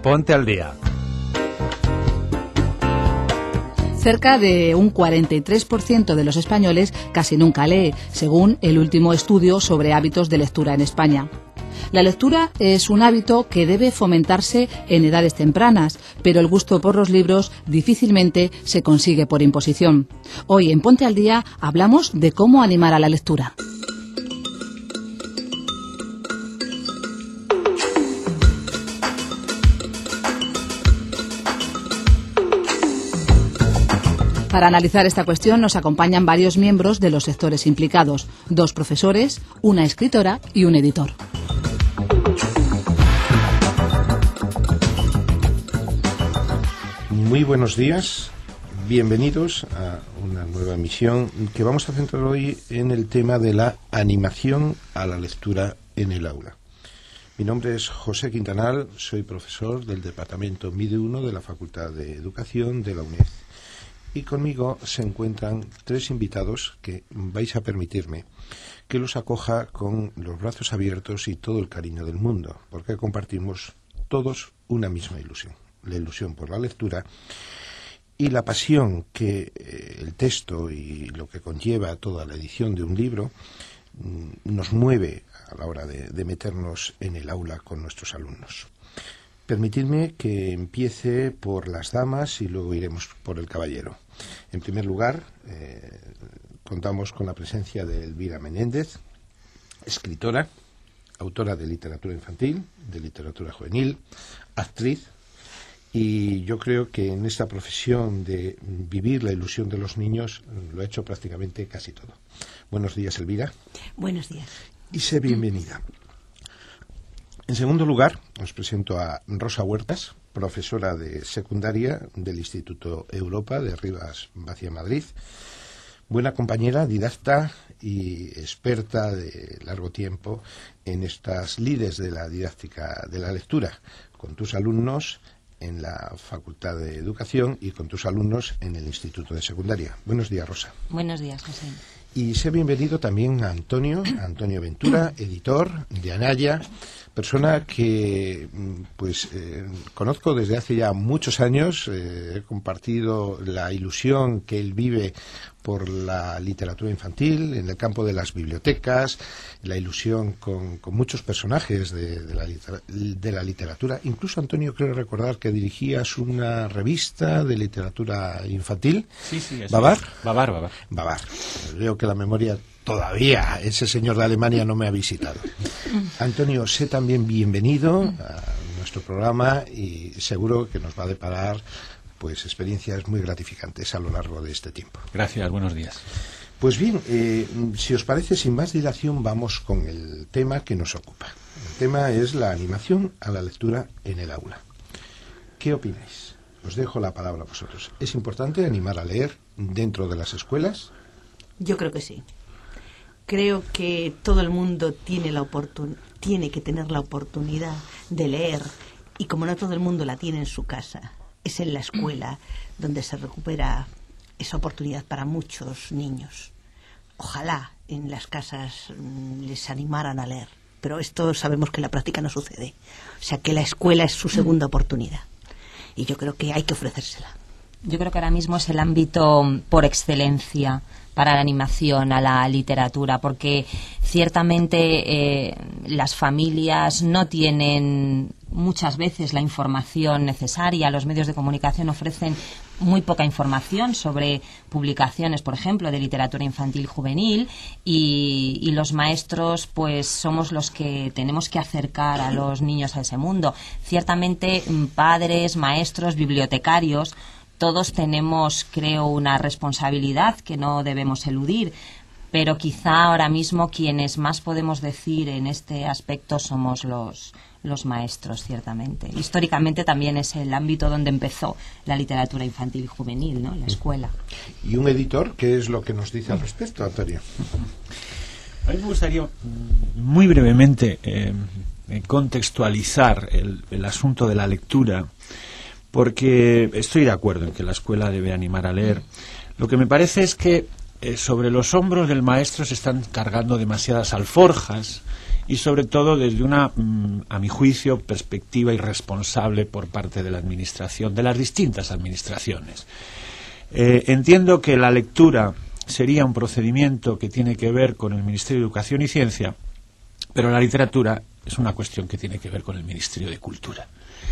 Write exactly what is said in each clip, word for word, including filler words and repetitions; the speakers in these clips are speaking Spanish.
Ponte al día. Cerca de un cuarenta y tres por ciento de los españoles casi nunca lee, según el último estudio sobre hábitos de lectura en España. La lectura es un hábito que debe fomentarse en edades tempranas, pero el gusto por los libros difícilmente se consigue por imposición. Hoy en Ponte al Día hablamos de cómo animar a la lectura. Para analizar esta cuestión nos acompañan varios miembros de los sectores implicados, dos profesores, una escritora y un editor. Muy buenos días, bienvenidos a una nueva emisión que vamos a centrar hoy en el tema de la animación a la lectura en el aula. Mi nombre es José Quintanal, soy profesor del Departamento M I D uno de la Facultad de Educación de la UNED. Y conmigo se encuentran tres invitados que vais a permitirme que los acoja con los brazos abiertos y todo el cariño del mundo, porque compartimos todos una misma ilusión, la ilusión por la lectura y la pasión que eh, el texto y lo que conlleva toda la edición de un libro mm, nos mueve a la hora de, de meternos en el aula con nuestros alumnos. Permitidme que empiece por las damas y luego iremos por el caballero. En primer lugar, eh, contamos con la presencia de Elvira Menéndez, escritora, autora de literatura infantil, de literatura juvenil, actriz, y yo creo que en esta profesión de vivir la ilusión de los niños lo ha hecho prácticamente casi todo. Buenos días, Elvira. Buenos días. Y sé bienvenida. En segundo lugar, os presento a Rosa Huertas, profesora de secundaria del Instituto Europa de Rivas Vacia, Madrid. Buena compañera, didacta y experta de largo tiempo en estas lides de la didáctica de la lectura, con tus alumnos en la Facultad de Educación y con tus alumnos en el Instituto de Secundaria. Buenos días, Rosa. Buenos días, José. Y sé bienvenido también a Antonio, a Antonio Ventura, editor de Anaya, persona que pues eh, conozco desde hace ya muchos años, eh, he compartido la ilusión que él vive por la literatura infantil, en el campo de las bibliotecas, la ilusión con, con muchos personajes de, de, la de la literatura. Incluso, Antonio, creo recordar que dirigías una revista de literatura infantil. Sí, sí. ¿Babar? Es. Babar, Babar. Babar. Veo que la memoria todavía, ese señor de Alemania no me ha visitado. Antonio, sé también bienvenido a nuestro programa y seguro que nos va a deparar pues experiencias muy gratificantes a lo largo de este tiempo. Gracias, buenos días. Pues bien, eh, si os parece, sin más dilación, vamos con el tema que nos ocupa. El tema es la animación a la lectura en el aula. ¿Qué opináis? Os dejo la palabra a vosotros. ¿Es importante animar a leer dentro de las escuelas? Yo creo que sí. Creo que todo el mundo tiene la oportun- tiene que tener la oportunidad de leer, y como no todo el mundo la tiene en su casa, es en la escuela donde se recupera esa oportunidad para muchos niños. Ojalá en las casas mmm, les animaran a leer, pero esto sabemos que en la práctica no sucede. O sea que la escuela es su segunda oportunidad y yo creo que hay que ofrecérsela. Yo creo que ahora mismo es el ámbito por excelencia para la animación a la literatura, porque ciertamente eh, las familias no tienen muchas veces la información necesaria. Los medios de comunicación ofrecen muy poca información sobre publicaciones, por ejemplo, de literatura infantil juvenil, y, y los maestros pues somos los que tenemos que acercar a los niños a ese mundo. Ciertamente padres, maestros, bibliotecarios, todos tenemos, creo, una responsabilidad que no debemos eludir, pero quizá ahora mismo quienes más podemos decir en este aspecto somos los, los maestros, ciertamente. Históricamente también es el ámbito donde empezó la literatura infantil y juvenil, ¿no? La escuela. ¿Y un editor qué es lo que nos dice al respecto, Antonio? A mí me gustaría muy brevemente eh, contextualizar el, el asunto de la lectura, porque estoy de acuerdo en que la escuela debe animar a leer. Lo que me parece es que eh, sobre los hombros del maestro se están cargando demasiadas alforjas y sobre todo desde una, mm, a mi juicio, perspectiva irresponsable por parte de la administración, de las distintas administraciones. Eh, entiendo que la lectura sería un procedimiento que tiene que ver con el Ministerio de Educación y Ciencia, pero la literatura es una cuestión que tiene que ver con el Ministerio de Cultura.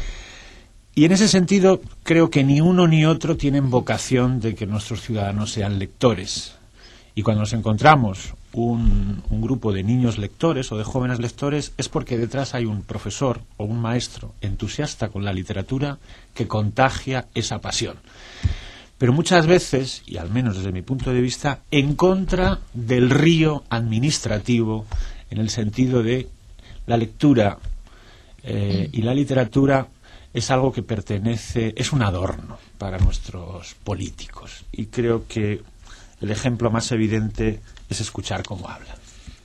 Y en ese sentido creo que ni uno ni otro tienen vocación de que nuestros ciudadanos sean lectores. Y cuando nos encontramos un, un grupo de niños lectores o de jóvenes lectores es porque detrás hay un profesor o un maestro entusiasta con la literatura que contagia esa pasión. Pero muchas veces, y al menos desde mi punto de vista, en contra del río administrativo, en el sentido de la lectura eh, y la literatura es algo que pertenece, es un adorno para nuestros políticos. Y creo que el ejemplo más evidente es escuchar cómo hablan.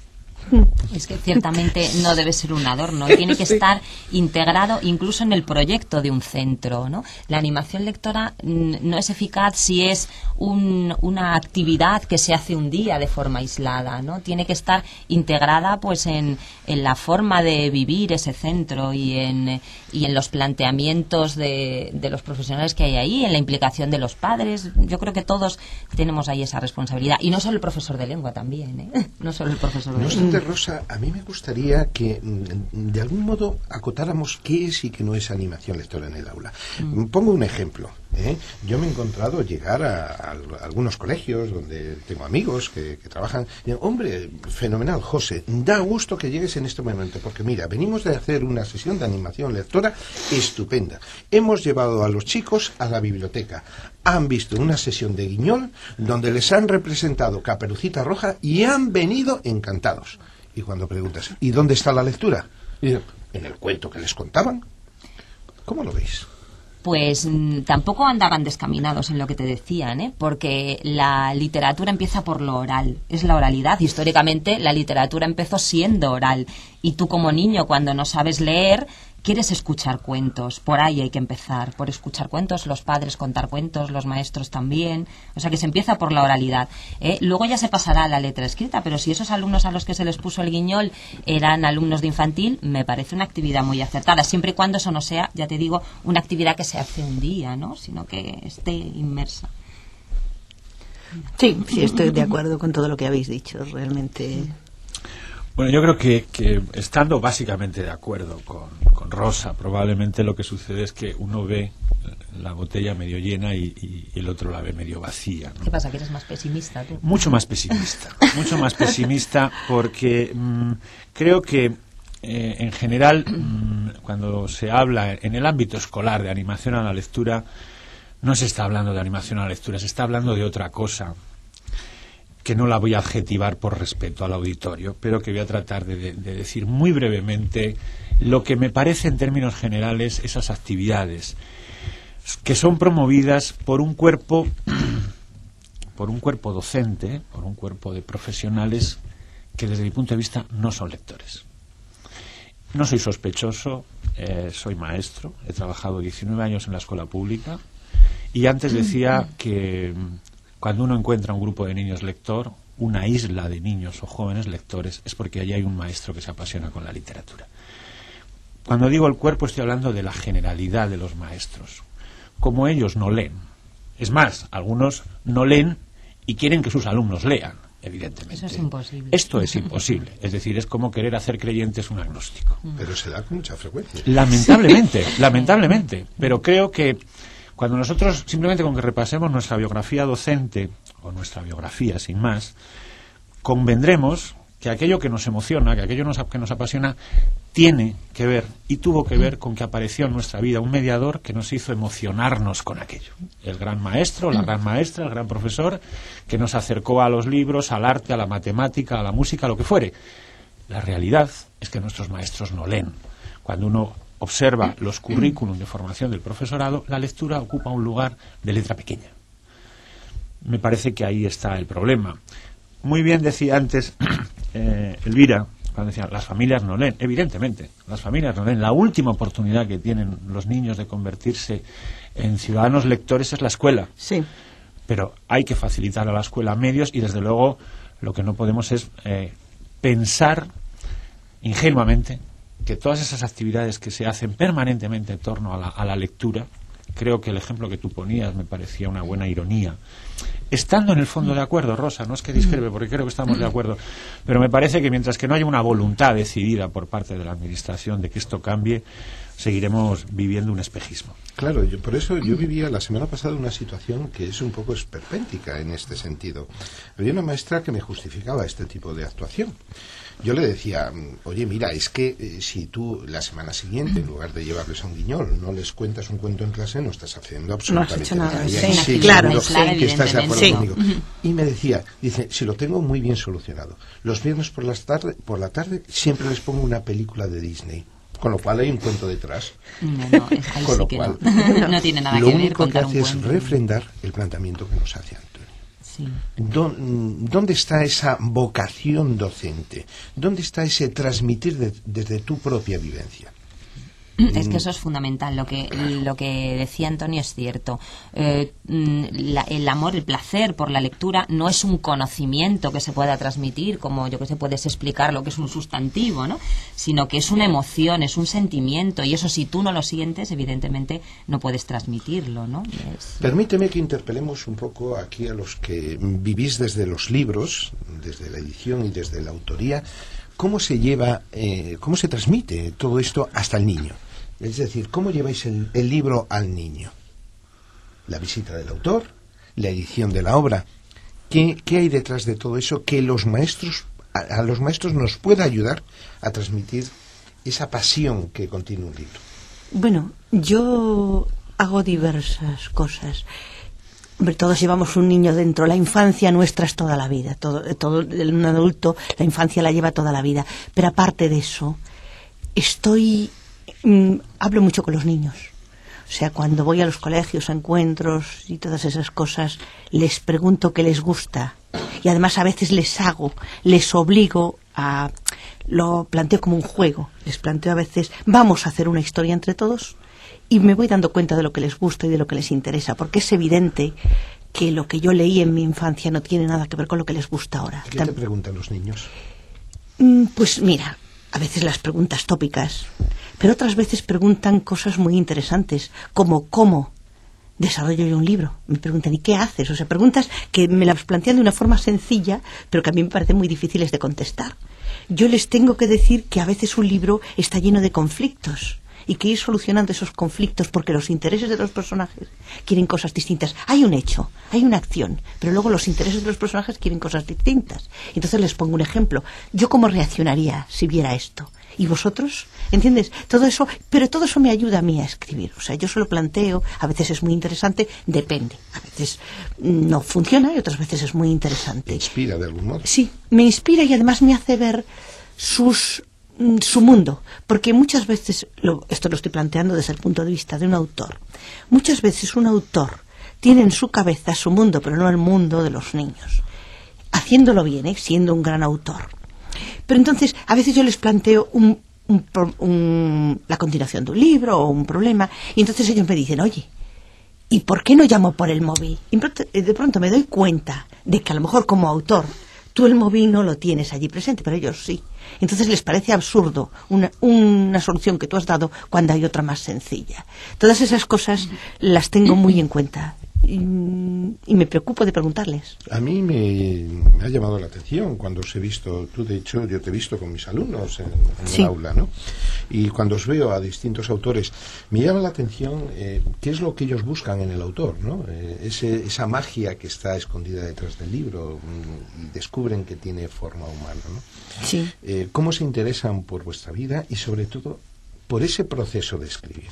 Es que ciertamente no debe ser un adorno, tiene que estar integrado incluso en el proyecto de un centro, ¿no? La animación lectora no es eficaz si es un, una actividad que se hace un día de forma aislada, ¿no? Tiene que estar integrada pues en, en la forma de vivir ese centro y en, y en los planteamientos de, de los profesionales que hay ahí, en la implicación de los padres. Yo creo que todos tenemos ahí esa responsabilidad, y no solo el profesor de lengua también, ¿eh? No solo el profesor de lengua. Rosa, a mí me gustaría que de algún modo acotáramos qué es y qué no es animación lectora en el aula. Mm. Pongo un ejemplo. ¿eh? Yo me he encontrado llegar a, a, a algunos colegios donde tengo amigos que, que trabajan y digo, hombre, fenomenal, José, da gusto que llegues en este momento, porque mira, venimos de hacer una sesión de animación lectora estupenda. Hemos llevado a los chicos a la biblioteca, han visto una sesión de Guiñol donde les han representado Caperucita Roja y han venido encantados. Y cuando preguntas, ¿y dónde está la lectura? Y digo, ¿en el cuento que les contaban? ¿Cómo lo veis? Pues mmm, tampoco andaban descaminados en lo que te decían, ¿eh? Porque la literatura empieza por lo oral, es la oralidad. Históricamente la literatura empezó siendo oral, y tú como niño, cuando no sabes leer, quieres escuchar cuentos. Por ahí hay que empezar, por escuchar cuentos, los padres contar cuentos, los maestros también. O sea que se empieza por la oralidad, ¿eh? Luego ya se pasará a la letra escrita, pero si esos alumnos a los que se les puso el guiñol eran alumnos de infantil, me parece una actividad muy acertada, siempre y cuando eso no sea, ya te digo, una actividad que se hace un día, ¿no? Sino que esté inmersa. Sí, sí, estoy de acuerdo con todo lo que habéis dicho, realmente. Bueno, yo creo que, que estando básicamente de acuerdo con, con Rosa, probablemente lo que sucede es que uno ve la botella medio llena y, y, y el otro la ve medio vacía, ¿no? ¿Qué pasa, que eres más pesimista tú? Mucho más pesimista, mucho más pesimista porque mmm, creo que eh, en general mmm, cuando se habla en el ámbito escolar de animación a la lectura, no se está hablando de animación a la lectura, se está hablando de otra cosa, que no la voy a adjetivar por respeto al auditorio, pero que voy a tratar de, de, de decir muy brevemente lo que me parece en términos generales esas actividades que son promovidas por un cuerpo por un cuerpo docente, por un cuerpo de profesionales que desde mi punto de vista no son lectores. No soy sospechoso, eh, soy maestro, he trabajado diecinueve años en la escuela pública y antes decía que cuando uno encuentra un grupo de niños lector, una isla de niños o jóvenes lectores, es porque allí hay un maestro que se apasiona con la literatura. Cuando digo el cuerpo estoy hablando de la generalidad de los maestros. Como ellos no leen. Es más, algunos no leen y quieren que sus alumnos lean, evidentemente. Eso es imposible. Esto es imposible. Es decir, es como querer hacer creyentes un agnóstico. Pero se da con mucha frecuencia. Lamentablemente, lamentablemente. Pero creo que cuando nosotros, simplemente con que repasemos nuestra biografía docente, o nuestra biografía sin más, convendremos que aquello que nos emociona, que aquello nos, que nos apasiona, tiene que ver, y tuvo que ver con que apareció en nuestra vida un mediador que nos hizo emocionarnos con aquello. El gran maestro, la gran maestra, el gran profesor, que nos acercó a los libros, al arte, a la matemática, a la música, a lo que fuere. La realidad es que nuestros maestros no leen. Cuando uno observa los currículum de formación del profesorado, la lectura ocupa un lugar de letra pequeña. Me parece que ahí está el problema. Muy bien decía antes eh, Elvira, cuando decía, las familias no leen. Evidentemente, las familias no leen. La última oportunidad que tienen los niños de convertirse en ciudadanos lectores es la escuela. Sí. pero hay que facilitar a la escuela medios y desde luego lo que no podemos es eh, pensar ingenuamente que todas esas actividades que se hacen permanentemente en torno a la, a la lectura, creo que el ejemplo que tú ponías me parecía una buena ironía, estando en el fondo de acuerdo, Rosa, no es que discrepe porque creo que estamos de acuerdo, pero me parece que mientras que no haya una voluntad decidida por parte de la Administración de que esto cambie, seguiremos viviendo un espejismo. Claro, yo, por eso yo vivía la semana pasada una situación que es un poco esperpéntica en este sentido. Había una maestra que me justificaba este tipo de actuación. Yo le decía, oye, mira, es que eh, si tú la semana siguiente, en lugar de llevarles a un guiñol, no les cuentas un cuento en clase, no estás haciendo absolutamente no has hecho nada. nada. Sí, sí, claro, sí, claro, que estás de acuerdo sí. conmigo. Y me decía, dice, si lo tengo muy bien solucionado. Los viernes por, las tarde, por la tarde siempre les pongo una película de Disney. Con lo cual hay un cuento detrás. No, no, ahí Con sí lo que cual, no. No tiene nada lo que ver único que contar un hace es cuento. refrendar el planteamiento que nos hace Antonio. Sí. ¿Dónde está esa vocación docente? ¿Dónde está ese transmitir de, desde tu propia vivencia? Es que eso es fundamental. Lo que lo que decía Antonio es cierto. Eh, la, el amor, el placer por la lectura no es un conocimiento que se pueda transmitir, como yo que sé, puedes explicar lo que es un sustantivo, ¿no? Sino que es una emoción, es un sentimiento, y eso si tú no lo sientes, evidentemente no puedes transmitirlo, ¿no? Es... Permíteme que interpelemos un poco aquí a los que vivís desde los libros, desde la edición y desde la autoría. ¿Cómo se lleva, eh, cómo se transmite todo esto hasta el niño? Es decir, ¿cómo lleváis el, el libro al niño? La visita del autor, la edición de la obra. ¿Qué, qué hay detrás de todo eso que los maestros, a, a los maestros nos pueda ayudar a transmitir esa pasión que contiene un libro? Bueno, yo hago diversas cosas. Hombre, todos llevamos un niño dentro. La infancia nuestra es toda la vida. Todo, todo un adulto, la infancia la lleva toda la vida. Pero aparte de eso, estoy... Mm, hablo mucho con los niños. O sea, cuando voy a los colegios, a encuentros y todas esas cosas, les pregunto qué les gusta. Y además a veces les hago, les obligo a... Lo planteo como un juego. Les planteo a veces, vamos a hacer una historia entre todos, y me voy dando cuenta de lo que les gusta y de lo que les interesa, porque es evidente que lo que yo leí en mi infancia no tiene nada que ver con lo que les gusta ahora. ¿Qué te preguntan los niños? Pues mira, a veces las preguntas tópicas, pero otras veces preguntan cosas muy interesantes, como ¿cómo desarrollo yo un libro? Me preguntan, ¿y qué haces? O sea, preguntas que me las plantean de una forma sencilla, pero que a mí me parecen muy difíciles de contestar. Yo les tengo que decir que a veces un libro está lleno de conflictos, y que ir solucionando esos conflictos porque los intereses de los personajes quieren cosas distintas. Hay un hecho, hay una acción, pero luego los intereses de los personajes quieren cosas distintas. Entonces les pongo un ejemplo. ¿Yo cómo reaccionaría si viera esto? ¿Y vosotros? ¿Entiendes? Todo eso, pero todo eso me ayuda a mí a escribir. O sea, yo se lo planteo, a veces es muy interesante, depende. A veces no funciona y otras veces es muy interesante. ¿Te inspira de algún modo? Sí, me inspira y además me hace ver sus... su mundo, porque muchas veces, lo, esto lo estoy planteando desde el punto de vista de un autor, muchas veces un autor tiene en su cabeza su mundo, pero no el mundo de los niños, haciéndolo bien, ¿eh? Siendo un gran autor. Pero entonces, a veces yo les planteo un, un, un, la continuación de un libro o un problema, y entonces ellos me dicen, oye, ¿y por qué no llamo por el móvil? Y de pronto me doy cuenta de que a lo mejor como autor tú el móvil no lo tienes allí presente, pero ellos sí. Entonces les parece absurdo una, una solución que tú has dado cuando hay otra más sencilla. Todas esas cosas las tengo muy en cuenta y, y me preocupo de preguntarles. A mí me, me ha llamado la atención cuando os he visto, tú de hecho yo te he visto con mis alumnos en, en Sí. el aula, ¿no? Y cuando os veo a distintos autores, me llama la atención eh, qué es lo que ellos buscan en el autor, ¿no? Eh, ese, esa magia que está escondida detrás del libro mm, y descubren que tiene forma humana, ¿no? Sí. Eh, ¿Cómo se interesan por vuestra vida y sobre todo por ese proceso de escribir?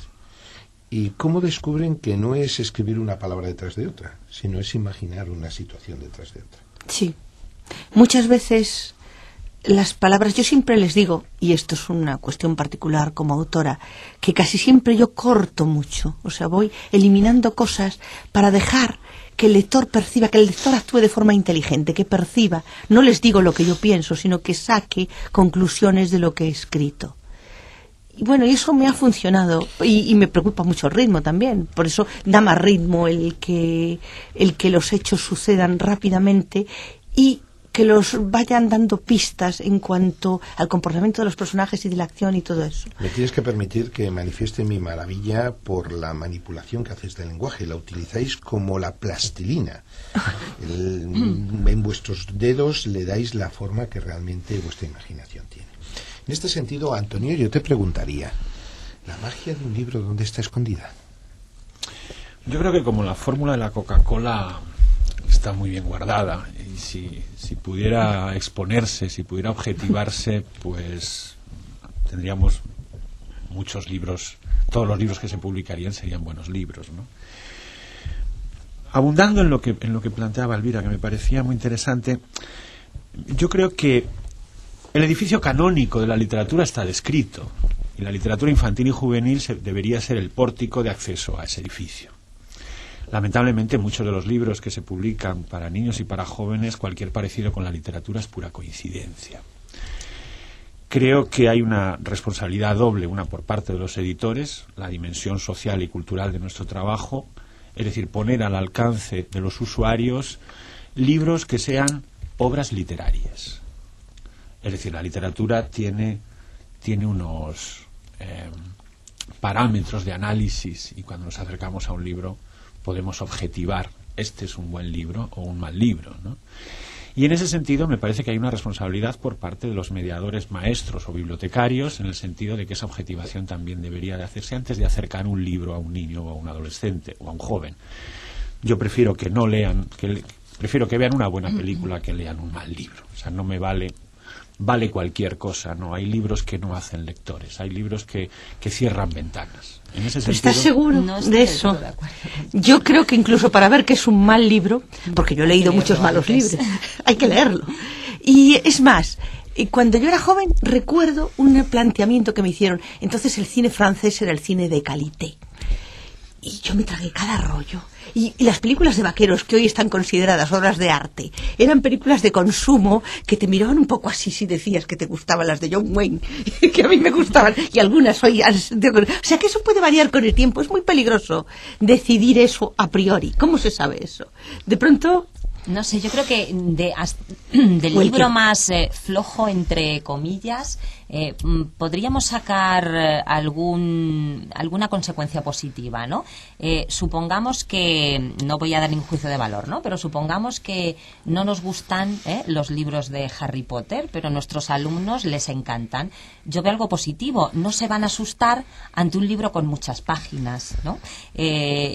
¿Y cómo descubren que no es escribir una palabra detrás de otra, sino es imaginar una situación detrás de otra? Sí. Muchas veces las palabras, yo siempre les digo, y esto es una cuestión particular como autora, que casi siempre yo corto mucho, o sea, voy eliminando cosas para dejar que el lector perciba, que el lector actúe de forma inteligente, que perciba, no les digo lo que yo pienso, sino que saque conclusiones de lo que he escrito. y bueno, y eso me ha funcionado y, y me preocupa mucho el ritmo también. Por eso da más ritmo el que, el que los hechos sucedan rápidamente y que los vayan dando pistas en cuanto al comportamiento de los personajes y de la acción y todo eso. Me tienes que permitir que manifieste mi maravilla por la manipulación que hacéis del lenguaje. La utilizáis como la plastilina. El, en vuestros dedos le dais la forma que realmente vuestra imaginación tiene. En este sentido, Antonio, yo te preguntaría, ¿la magia de un libro dónde está escondida? Yo creo que como la fórmula de la Coca-Cola está muy bien guardada, y si, si pudiera exponerse, si pudiera objetivarse, pues tendríamos muchos libros, todos los libros que se publicarían serían buenos libros, ¿no? Abundando en lo que en lo que planteaba Elvira, que me parecía muy interesante, yo creo que el edificio canónico de la literatura está descrito, y la literatura infantil y juvenil se, debería ser el pórtico de acceso a ese edificio. Lamentablemente, muchos de los libros que se publican para niños y para jóvenes, cualquier parecido con la literatura es pura coincidencia. Creo que hay una responsabilidad doble, una por parte de los editores, la dimensión social y cultural de nuestro trabajo, es decir, poner al alcance de los usuarios libros que sean obras literarias. Es decir, la literatura tiene, tiene unos eh, parámetros de análisis, y cuando nos acercamos a un libro podemos objetivar, este es un buen libro o un mal libro, ¿no? Y en ese sentido me parece que hay una responsabilidad por parte de los mediadores maestros o bibliotecarios, en el sentido de que esa objetivación también debería de hacerse antes de acercar un libro a un niño o a un adolescente o a un joven. Yo prefiero que no lean, que le, prefiero que vean una buena película que lean un mal libro. O sea, no me vale vale cualquier cosa, no. Hay libros que no hacen lectores, hay libros que, que cierran ventanas. En ese sentido, ¿estás seguro no de eso? De Yo creo que incluso para ver que es un mal libro, porque yo he leído muchos malos libros, hay que leerlo. Y es más, cuando yo era joven recuerdo un planteamiento que me hicieron. Entonces el cine francés era el cine de qualité. Y yo me tragué cada rollo. Y, y las películas de vaqueros, que hoy están consideradas obras de arte, eran películas de consumo que te miraban un poco así si decías que te gustaban las de John Wayne, que a mí me gustaban, y algunas hoy... O sea, que eso puede variar con el tiempo. Es muy peligroso decidir eso a priori. ¿Cómo se sabe eso? De pronto... No sé, yo creo que de, del libro más eh, flojo, entre comillas, eh, podríamos sacar eh, algún alguna consecuencia positiva, ¿no? Eh, supongamos que, no voy a dar ningún juicio de valor, ¿no? Pero supongamos que no nos gustan eh, los libros de Harry Potter, pero a nuestros alumnos les encantan. Yo veo algo positivo, no se van a asustar ante un libro con muchas páginas, ¿no? Eh,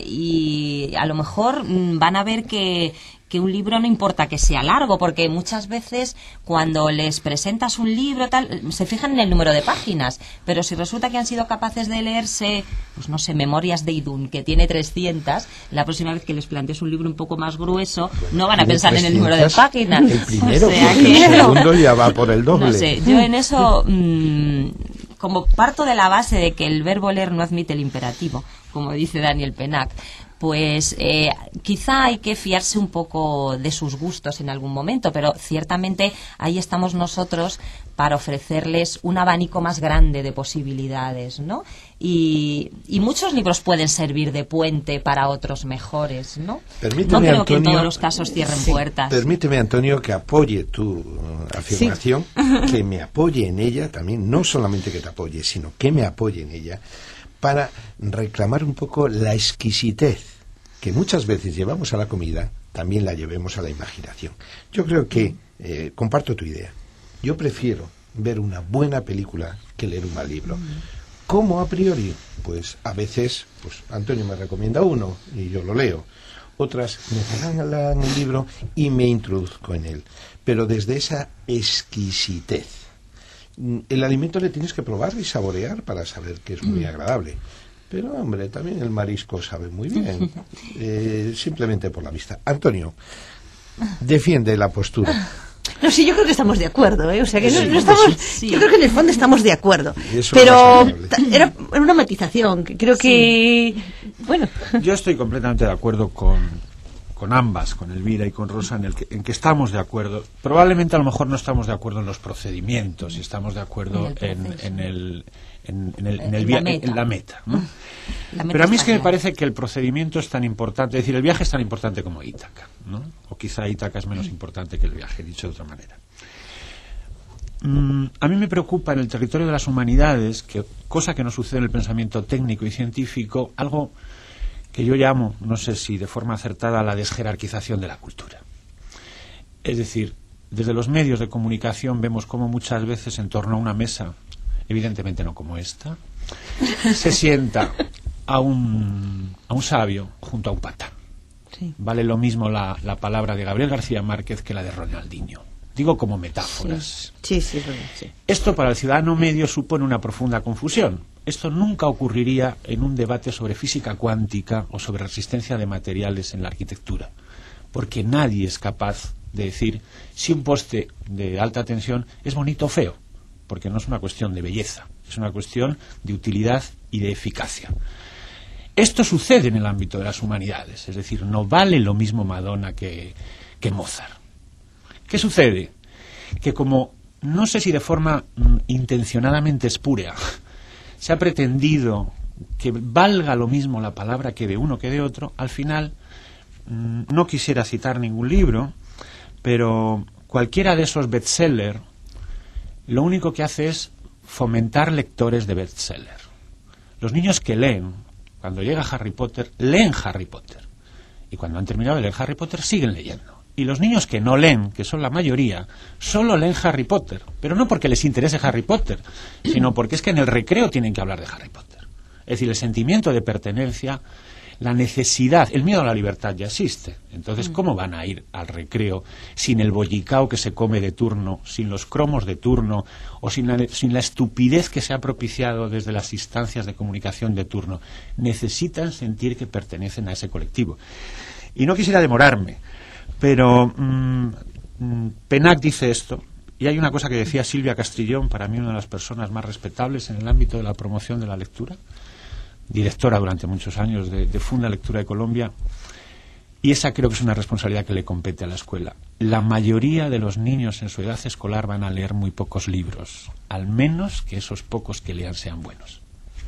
y a lo mejor mm, van a ver que que un libro no importa que sea largo, porque muchas veces cuando les presentas un libro tal, se fijan en el número de páginas, pero si resulta que han sido capaces de leerse, pues no sé, Memorias de Idún, que tiene trescientas, la próxima vez que les plantees un libro un poco más grueso, no van a pensar en el número de páginas. El primero, o sea, porque que... el segundo ya va por el doble. No sé, yo en eso, mmm, como parto de la base de que el verbo leer no admite el imperativo, como dice Daniel Pennac, pues eh, quizá hay que fiarse un poco de sus gustos en algún momento, pero ciertamente ahí estamos nosotros para ofrecerles un abanico más grande de posibilidades, ¿no? Y, y muchos libros pueden servir de puente para otros mejores, ¿no? Permíteme, no creo Antonio, que en todos los casos cierren sí, puertas. Permíteme, Antonio, que apoye tu uh, afirmación, sí. Que me apoye en ella también, no solamente que te apoye, sino que me apoye en ella, para reclamar un poco la exquisitez que muchas veces llevamos a la comida, también la llevemos a la imaginación. Yo creo que, eh, comparto tu idea, yo prefiero ver una buena película que leer un mal libro. ¿Cómo a priori? Pues a veces, pues Antonio me recomienda uno y yo lo leo. Otras me regalan un libro y me introduzco en él. Pero desde esa exquisitez. El alimento le tienes que probar y saborear para saber que es muy agradable. Pero, hombre, también el marisco sabe muy bien, eh, simplemente por la vista. Antonio, defiende la postura. No, sí, yo creo que estamos de acuerdo, ¿eh? O sea, que no, Sí, no estamos... sí. Yo creo que en el fondo estamos de acuerdo. Eso Pero es más era una matización, que creo que... Bueno. Yo estoy completamente de acuerdo con, con ambas, con Elvira y con Rosa, en, el que, en que estamos de acuerdo. Probablemente a lo mejor no estamos de acuerdo en los procedimientos y estamos de acuerdo en, en el en, en el, en el via- en la meta, ¿no? La meta. Pero a mí es que me parece que el procedimiento es tan importante, es decir, el viaje es tan importante como Ítaca, ¿no? O quizá Ítaca es menos importante que el viaje, dicho de otra manera. Mm, a mí me preocupa en el territorio de las humanidades, que cosa que no sucede en el pensamiento técnico y científico, algo que yo llamo, no sé si de forma acertada, la desjerarquización de la cultura. Es decir, desde los medios de comunicación vemos cómo muchas veces en torno a una mesa, evidentemente no como esta, se sienta a un, a un sabio junto a un patán. Sí. Vale lo mismo la, la palabra de Gabriel García Márquez que la de Ronaldinho. Digo como metáforas. Sí, sí, sí, sí. Esto para el ciudadano medio supone una profunda confusión. Esto nunca ocurriría en un debate sobre física cuántica o sobre resistencia de materiales en la arquitectura, porque nadie es capaz de decir si un poste de alta tensión es bonito o feo, porque no es una cuestión de belleza, es una cuestión de utilidad y de eficacia. Esto sucede en el ámbito de las humanidades, es decir, no vale lo mismo Madonna que, que Mozart. ¿Qué sucede? Que como, no sé si de forma mm, intencionadamente espúrea, se ha pretendido que valga lo mismo la palabra que de uno que de otro, al final, mmm, no quisiera citar ningún libro, pero cualquiera de esos bestsellers, lo único que hace es fomentar lectores de bestseller. Los niños que leen, cuando llega Harry Potter, leen Harry Potter. Y cuando han terminado de leer Harry Potter, siguen leyendo. Y los niños que no leen, que son la mayoría, solo leen Harry Potter. Pero no porque les interese Harry Potter, sino porque es que en el recreo tienen que hablar de Harry Potter. Es decir, el sentimiento de pertenencia, la necesidad, el miedo a la libertad ya existe. Entonces, ¿cómo van a ir al recreo sin el bollicao que se come de turno, sin los cromos de turno, o sin la, sin la estupidez que se ha propiciado desde las instancias de comunicación de turno? Necesitan sentir que pertenecen a ese colectivo. Y no quisiera demorarme, pero mmm, Penac dice esto, y hay una cosa que decía Silvia Castrillón, para mí una de las personas más respetables en el ámbito de la promoción de la lectura, directora durante muchos años de, de Funda Lectura de Colombia, y esa creo que es una responsabilidad que le compete a la escuela. La mayoría de los niños en su edad escolar van a leer muy pocos libros, al menos que esos pocos que lean sean buenos.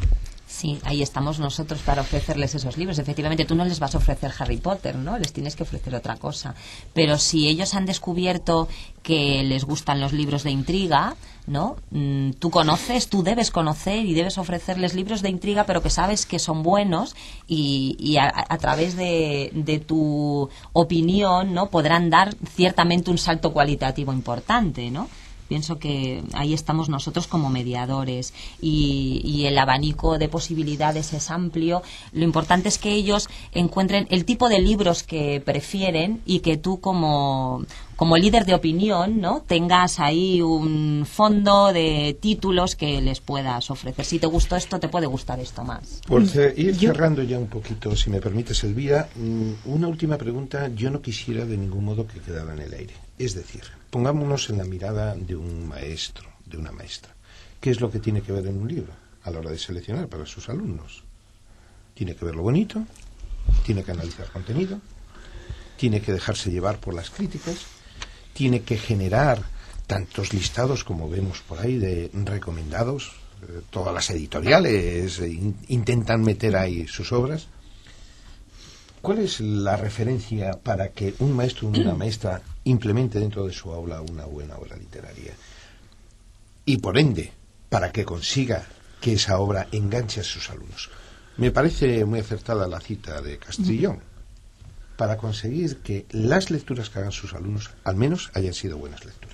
Sí, ahí estamos nosotros para ofrecerles esos libros. Efectivamente, tú no les vas a ofrecer Harry Potter, ¿no? Les tienes que ofrecer otra cosa. Pero si ellos han descubierto que les gustan los libros de intriga, ¿no? Mm, tú conoces, tú debes conocer y debes ofrecerles libros de intriga, pero que sabes que son buenos y, y a, a través de, de tu opinión, ¿no? Podrán dar ciertamente un salto cualitativo importante, ¿no? Pienso que ahí estamos nosotros como mediadores y, y el abanico de posibilidades es amplio. Lo importante es que ellos encuentren el tipo de libros que prefieren y que tú como, como líder de opinión, ¿no? tengas ahí un fondo de títulos que les puedas ofrecer. Si te gustó esto, te puede gustar esto más. Por ir cerrando ya un poquito, si me permites, Elvira, una última pregunta. Yo no quisiera de ningún modo que quedara en el aire. Es decir, pongámonos en la mirada de un maestro, de una maestra. ¿Qué es lo que tiene que ver en un libro a la hora de seleccionar para sus alumnos? Tiene que ver lo bonito, tiene que analizar contenido, tiene que dejarse llevar por las críticas, tiene que generar tantos listados como vemos por ahí de recomendados. Eh, todas las editoriales eh, in, intentan meter ahí sus obras. ¿Cuál es la referencia para que un maestro o una maestra implemente dentro de su aula una buena obra literaria? Y por ende, para que consiga que esa obra enganche a sus alumnos. Me parece muy acertada la cita de Castrillón. Para conseguir que las lecturas que hagan sus alumnos al menos hayan sido buenas lecturas.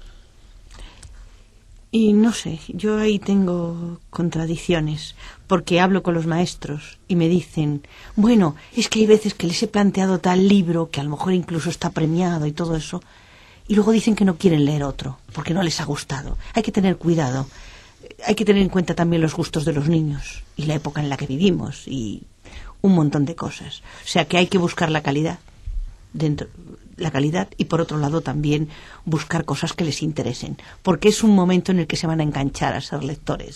Y no sé, yo ahí tengo contradicciones, porque hablo con los maestros y me dicen, bueno, es que hay veces que les he planteado tal libro que a lo mejor incluso está premiado y todo eso, y luego dicen que no quieren leer otro, porque no les ha gustado. Hay que tener cuidado, hay que tener en cuenta también los gustos de los niños y la época en la que vivimos y un montón de cosas. O sea que hay que buscar la calidad dentro la calidad y por otro lado también buscar cosas que les interesen, porque es un momento en el que se van a enganchar a ser lectores.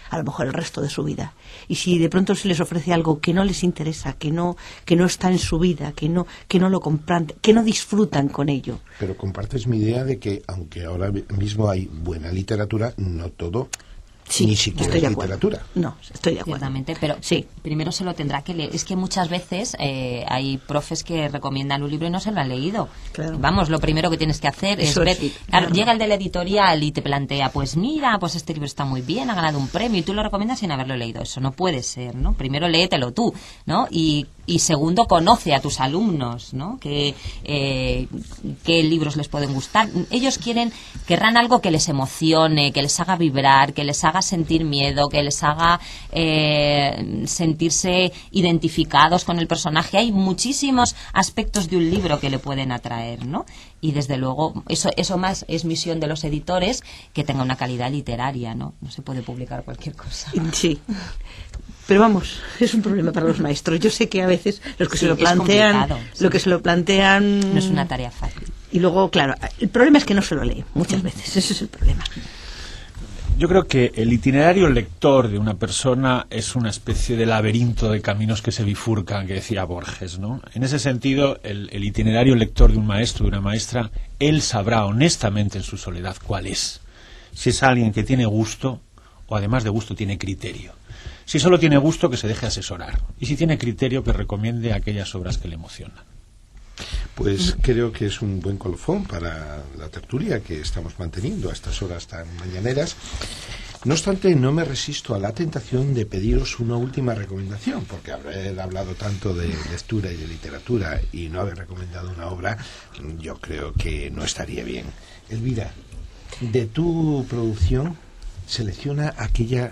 a lo mejor el resto de su vida. Y si de pronto se les ofrece algo que no les interesa, que no que no está en su vida, que no que no lo compran, que no disfrutan con ello. Pero compartes mi idea de que, aunque ahora mismo hay buena literatura, no todo... Sí, ni siquiera estoy es de acuerdo. literatura. No, estoy de acuerdo. Ciertamente, pero sí. primero se lo tendrá que leer. Es que muchas veces eh, hay profes que recomiendan un libro y no se lo han leído. Claro. Vamos, lo primero que tienes que hacer Eso es ver. sí, claro, claro. Llega el de la editorial y te plantea, pues mira, pues este libro está muy bien, ha ganado un premio y tú lo recomiendas sin haberlo leído. Eso no puede ser, ¿no? Primero léetelo tú, ¿no? Y Y segundo, conoce a tus alumnos, ¿no? Que, eh, qué libros les pueden gustar. Ellos quieren, querrán algo que les emocione, que les haga vibrar, que les haga sentir miedo, que les haga eh, sentirse identificados con el personaje. Hay muchísimos aspectos de un libro que le pueden atraer, ¿no? Y desde luego, eso, eso más es misión de los editores, que tenga una calidad literaria, ¿no? No se puede publicar cualquier cosa. Sí. Pero vamos, es un problema para los maestros. Yo sé que a veces los que Sí, se lo plantean, sí. lo que se lo plantean No es una tarea fácil. Y luego, claro, el problema es que no se lo lee muchas veces. Ese es el problema. Yo creo que el itinerario lector de una persona es una especie de laberinto de caminos que se bifurcan, que decía Borges, ¿no? En ese sentido, el, el itinerario lector de un maestro, de una maestra, él sabrá honestamente en su soledad cuál es. Si es alguien que tiene gusto, o además de gusto tiene criterio. Si solo tiene gusto, que se deje asesorar. Y si tiene criterio, que recomiende aquellas obras que le emocionan. Pues creo que es un buen colofón para la tertulia que estamos manteniendo a estas horas tan mañaneras. No obstante, no me resisto a la tentación de pediros una última recomendación, porque haber hablado tanto de lectura y de literatura y no haber recomendado una obra, yo creo que no estaría bien. Elvira, de tu producción, selecciona aquella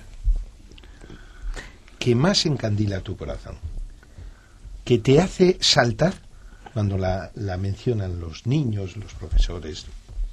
que más encandila tu corazón, que te hace saltar cuando la, la mencionan los niños, los profesores.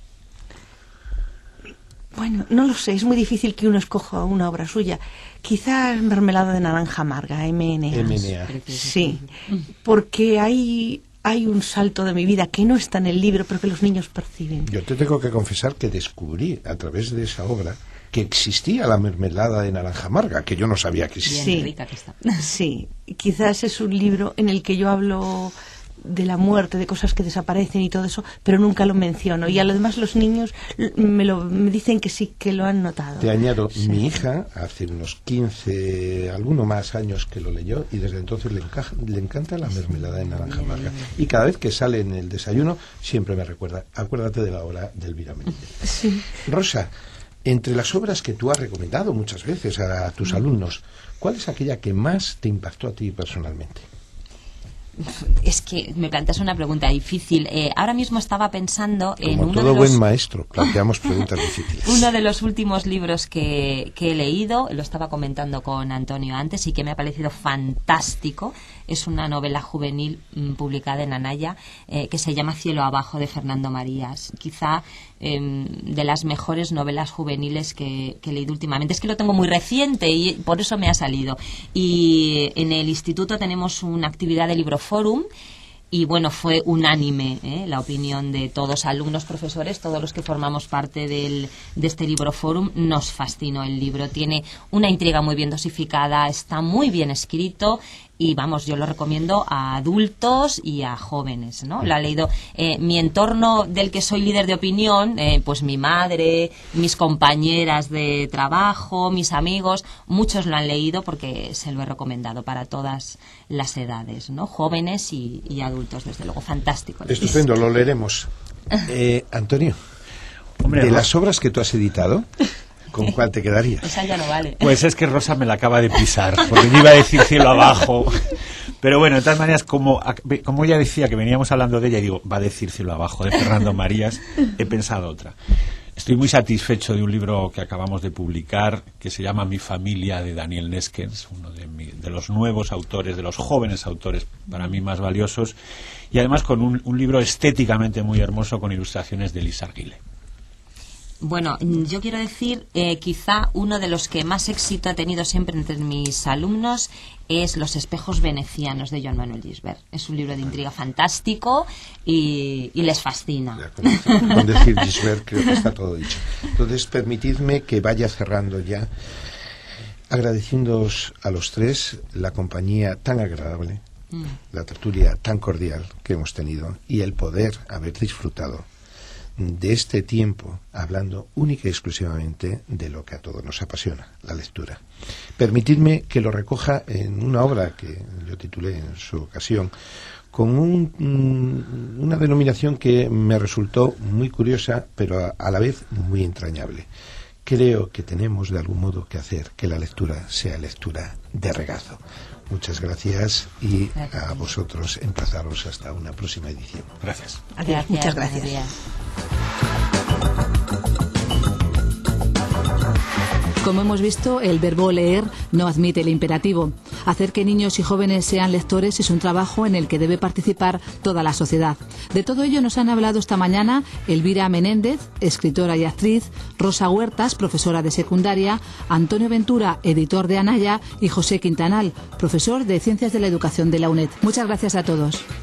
Bueno, no lo sé, es muy difícil que uno escoja una obra suya. Quizá Mermelada de naranja amarga, M N A. M N A. Sí, porque hay, hay un salto de mi vida que no está en el libro, pero que los niños perciben. Yo te tengo que confesar que descubrí a través de esa obra que existía la mermelada de naranja amarga, que yo no sabía que existía. Bien Sí. rica que está. Sí, quizás es un libro en el que yo hablo de la muerte, de cosas que desaparecen y todo eso, pero nunca lo menciono. Y además los niños me, lo, me dicen que sí, que lo han notado. Te añado, Sí. mi hija hace unos quince, alguno más años que lo leyó y desde entonces le, encaja, le encanta la mermelada de naranja amarga. Y cada vez que sale en el desayuno siempre me recuerda, acuérdate de la obra de Elvira Menéndez. Sí. Rosa, entre las obras que tú has recomendado muchas veces a tus alumnos, ¿cuál es aquella que más te impactó a ti personalmente? Es que me planteas una pregunta difícil. Eh, ahora mismo estaba pensando en Como uno todo de los... buen maestro, planteamos preguntas difíciles. Uno de los últimos libros que, que he leído, lo estaba comentando con Antonio antes y que me ha parecido fantástico, es una novela juvenil mm, publicada en Anaya eh, que se llama Cielo Abajo, de Fernando Marías. Quizá eh, de las mejores novelas juveniles que, que he leído últimamente. Es que lo tengo muy reciente y por eso me ha salido. Y en el instituto tenemos una actividad de libroforum. Y bueno, fue unánime ¿eh? la opinión de todos, alumnos, profesores, todos los que formamos parte del, de este libroforum. Nos fascinó el libro, tiene una intriga muy bien dosificada, está muy bien escrito y vamos, yo lo recomiendo a adultos y a jóvenes, ¿no? Lo ha leído eh, mi entorno del que soy líder de opinión, eh, pues mi madre, mis compañeras de trabajo, mis amigos, muchos lo han leído porque se lo he recomendado para todas las edades, ¿no? Jóvenes y, y adultos, desde luego, fantástico. Estupendo, lo leeremos. Eh, Antonio, Hombre, de Ro- las obras que tú has editado, ¿con cuál te quedarías? Esa ya no vale. Pues es que Rosa me la acaba de pisar, porque yo iba a decir Cielo Abajo. Pero bueno, de todas maneras, como, como ella decía que veníamos hablando de ella, y digo, va a decir Cielo Abajo, de Fernando Marías, he pensado otra. Estoy muy satisfecho de un libro que acabamos de publicar, que se llama Mi familia, de Daniel Neskens, uno de, mi, de los nuevos autores, de los jóvenes autores, para mí más valiosos, y además con un, un libro estéticamente muy hermoso, con ilustraciones de Elisa Arguile. Bueno, yo quiero decir, eh, quizá uno de los que más éxito ha tenido siempre entre mis alumnos es Los espejos venecianos, de Joan Manuel Gisbert. Es un libro de intriga fantástico y, y les fascina. Ya, con, con decir Gisbert creo que está todo dicho. Entonces, permitidme que vaya cerrando ya agradeciéndoos a los tres la compañía tan agradable, mm. la tertulia tan cordial que hemos tenido y el poder haber disfrutado de este tiempo hablando única y exclusivamente de lo que a todos nos apasiona, la lectura. Permitidme que lo recoja en una obra que yo titulé en su ocasión con un, una denominación que me resultó muy curiosa, pero a, a la vez muy entrañable. Creo que tenemos de algún modo que hacer que la lectura sea lectura de regazo. Muchas gracias y gracias. A vosotros emplazaros hasta una próxima edición. Gracias. Adiós, muchas gracias. Como hemos visto, el verbo leer no admite el imperativo. Hacer que niños y jóvenes sean lectores es un trabajo en el que debe participar toda la sociedad. De todo ello nos han hablado esta mañana Elvira Menéndez, escritora y actriz, Rosa Huertas, profesora de secundaria, Antonio Ventura, editor de Anaya, y José Quintanal, profesor de Ciencias de la Educación de la UNED. Muchas gracias a todos.